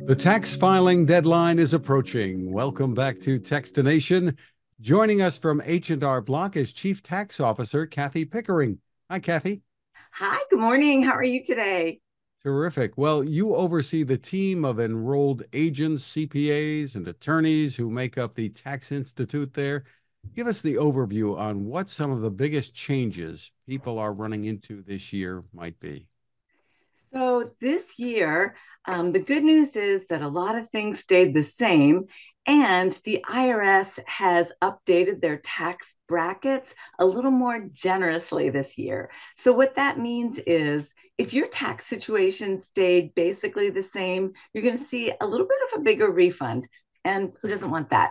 The tax filing deadline is approaching. Welcome back to Textination. Joining us from H&R Block is Chief Tax Officer Kathy Pickering. Hi, Kathy. Hi, good morning. How are you today? Terrific. Well, you oversee the team of enrolled agents, CPAs, and attorneys who make up the Tax Institute there. Give us the overview on what some of the biggest changes people are running into this year might be. So, this year, the good news is that a lot of things stayed the same, and the IRS has updated their tax brackets a little more generously this year. So, what that means is if your tax situation stayed basically the same, you're going to see a little bit of a bigger refund. And who doesn't want that?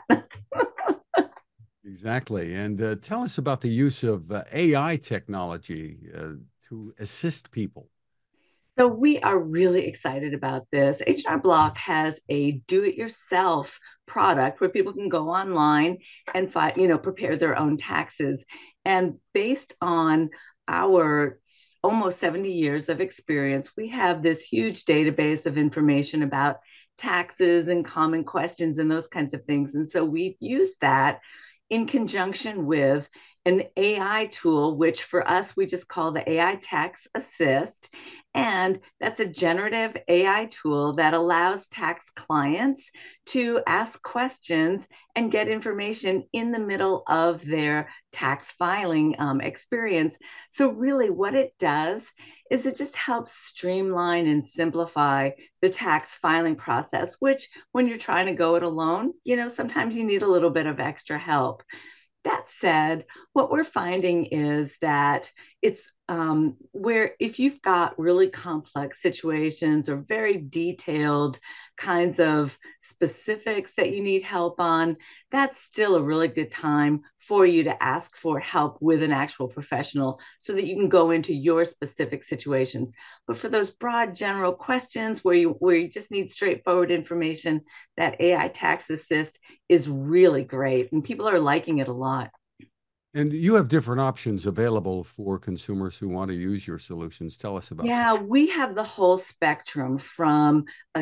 Exactly. And tell us about the use of AI technology to assist people. So we are really excited about this. H&R Block has a do-it-yourself product where people can go online and prepare their own taxes. And based on our almost 70 years of experience, we have this huge database of information about taxes and common questions and those kinds of things. And so we've used that in conjunction with an AI tool, which for us, we just call the AI Tax Assist. And that's a generative AI tool that allows tax clients to ask questions and get information in the middle of their tax filing experience. So, really, what it does is it just helps streamline and simplify the tax filing process, which, when you're trying to go it alone, sometimes you need a little bit of extra help. That said, what we're finding is that it's where if you've got really complex situations or very detailed kinds of specifics that you need help on, that's still a really good time for you to ask for help with an actual professional so that you can go into your specific situations. But for those broad general questions where you just need straightforward information, that AI Tax Assist is really great and people are liking it a lot. And you have different options available for consumers who want to use your solutions. Tell us about that. Yeah, we have the whole spectrum from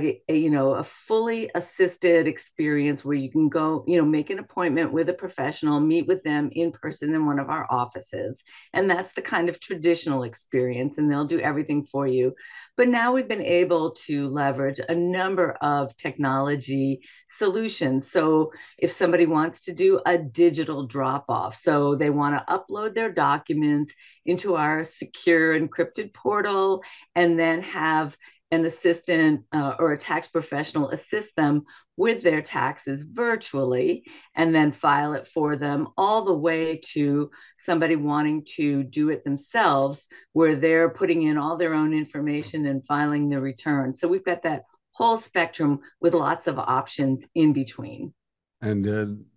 a fully assisted experience where you can go, make an appointment with a professional, meet with them in person in one of our offices. And that's the kind of traditional experience, and they'll do everything for you. But now we've been able to leverage a number of technology solutions. So if somebody wants to do a digital drop off, so they want to upload their documents into our secure encrypted portal and then have an assistant or a tax professional assist them with their taxes virtually and then file it for them, all the way to somebody wanting to do it themselves, where they're putting in all their own information and filing the return. So we've got that whole spectrum with lots of options in between. And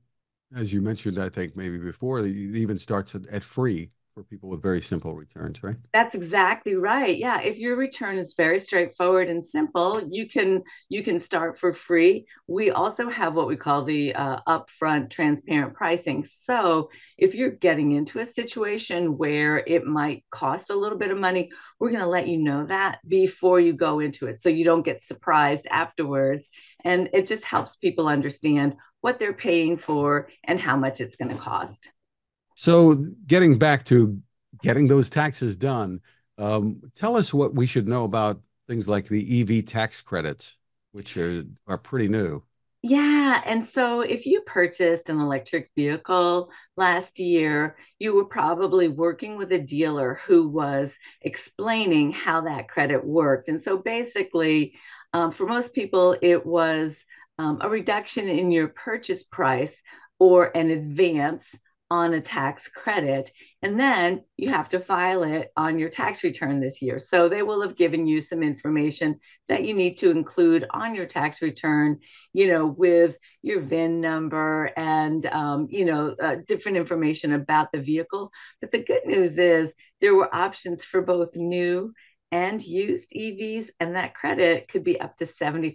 as you mentioned, I think maybe before, it even starts at free for people with very simple returns, right? That's exactly right. Yeah, if your return is very straightforward and simple, you can start for free. We also have what we call the upfront transparent pricing. So if you're getting into a situation where it might cost a little bit of money, we're going to let you know that before you go into it, so you don't get surprised afterwards. And it just helps people understand what they're paying for and how much it's going to cost. So, getting back to getting those taxes done, tell us what we should know about things like the EV tax credits, which are pretty new. Yeah. And so if you purchased an electric vehicle last year, you were probably working with a dealer who was explaining how that credit worked. And so basically, for most people, it was a reduction in your purchase price or an advance on a tax credit. And then you have to file it on your tax return this year. So they will have given you some information that you need to include on your tax return, with your VIN number and, different information about the vehicle. But the good news is there were options for both new and used EVs, and that credit could be up to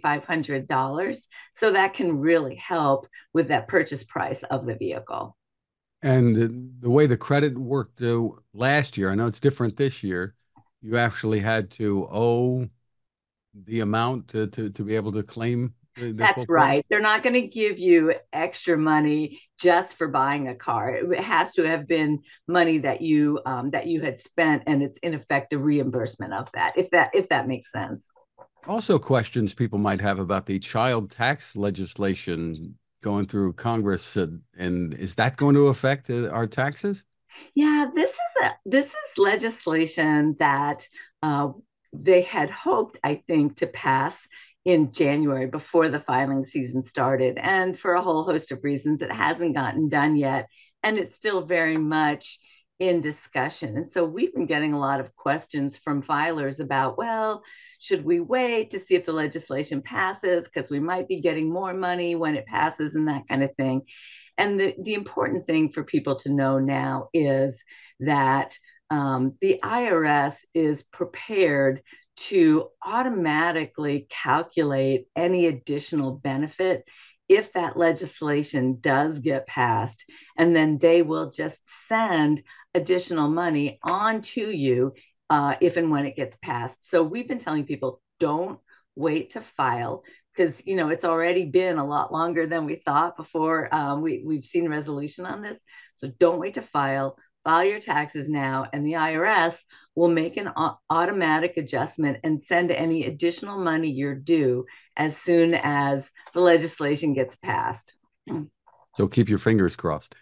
$7,500. So that can really help with that purchase price of the vehicle. And the way the credit worked last year, I know it's different this year. You actually had to owe the amount to be able to claim the That's full credit? right. They're not going to give you extra money just for buying a car. It has to have been money that you had spent, and it's in effect a reimbursement of that. If that makes sense. Also, questions people might have about the child tax legislation going through Congress, and is that going to affect our taxes? Yeah, this is legislation that uh, they had hoped, I think, to pass in January before the filing season started, and for a whole host of reasons, it hasn't gotten done yet, and it's still very much in discussion. And so we've been getting a lot of questions from filers about, well, should we wait to see if the legislation passes because we might be getting more money when it passes and that kind of thing. And the important thing for people to know now is that the IRS is prepared to automatically calculate any additional benefit if that legislation does get passed. And then they will just send additional money on to you if and when it gets passed. So we've been telling people don't wait to file because it's already been a lot longer than we thought before we've seen resolution on this. So don't wait to file your taxes now, and the IRS will make an automatic adjustment and send any additional money you're due as soon as the legislation gets passed. So keep your fingers crossed.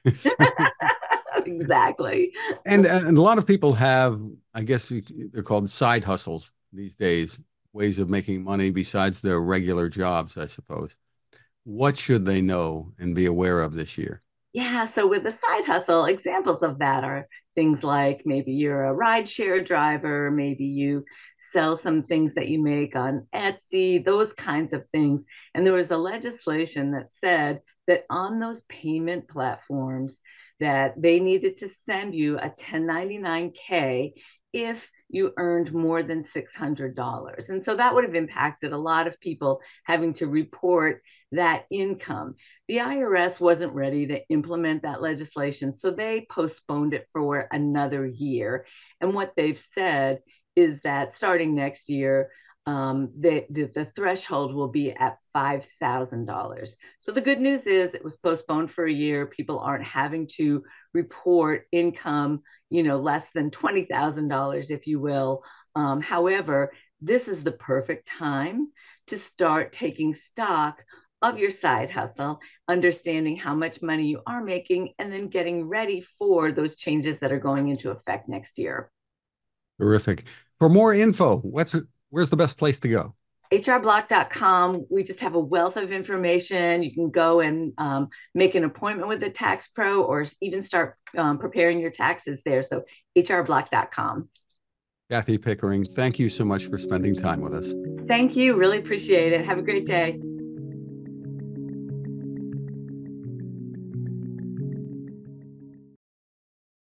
Exactly. And a lot of people have, I guess they're called side hustles these days, ways of making money besides their regular jobs, I suppose. What should they know and be aware of this year? Yeah, so with a side hustle, examples of that are things like maybe you're a rideshare driver, maybe you sell some things that you make on Etsy, those kinds of things. And there was a legislation that said that on those payment platforms that they needed to send you a 1099K if you earned more than $600. And so that would have impacted a lot of people having to report that income. The IRS wasn't ready to implement that legislation, so they postponed it for another year. And what they've said is that starting next year, the threshold will be at $5,000. So the good news is it was postponed for a year. People aren't having to report income, less than $20,000, if you will. However, this is the perfect time to start taking stock of your side hustle, understanding how much money you are making, and then getting ready for those changes that are going into effect next year. Terrific. For more info, where's the best place to go? HRBlock.com. We just have a wealth of information. You can go and make an appointment with a tax pro or even start preparing your taxes there. So, HRBlock.com. Kathy Pickering, thank you so much for spending time with us. Thank you. Really appreciate it. Have a great day.